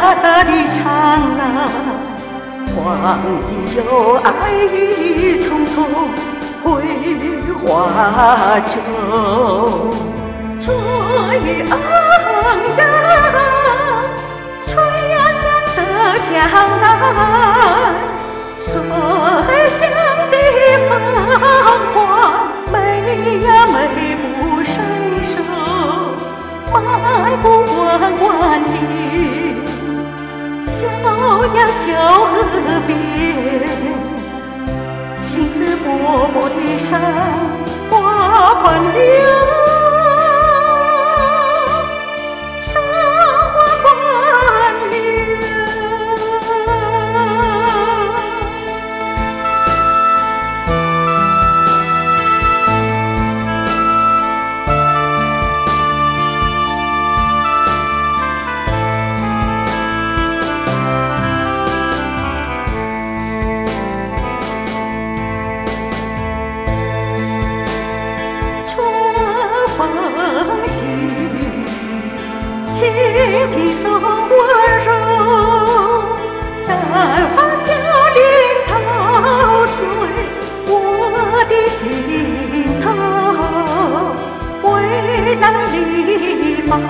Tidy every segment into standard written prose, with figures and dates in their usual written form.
的长安，黄衣有爱意匆匆回华州。春意盎然，春洋洋的江南，水乡的繁华，美呀美不胜收，迈不弯弯的小呀小河边，心事勃勃的山花款流。风习习，倾听送温柔，绽放笑脸陶醉我的心头。蔚蓝篱笆，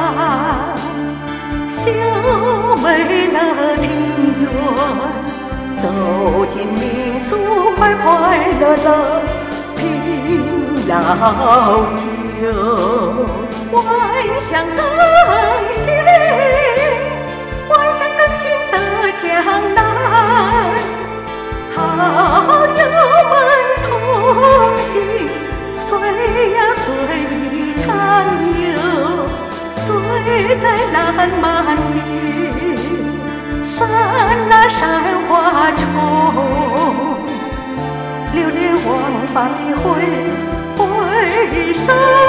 秀美了庭院，走进民俗，快快乐乐品老酒。万象更新，万象更新的江南，好友们同行，随呀随意畅游，醉在烂漫里，闪那闪花重，流连忘返的回首。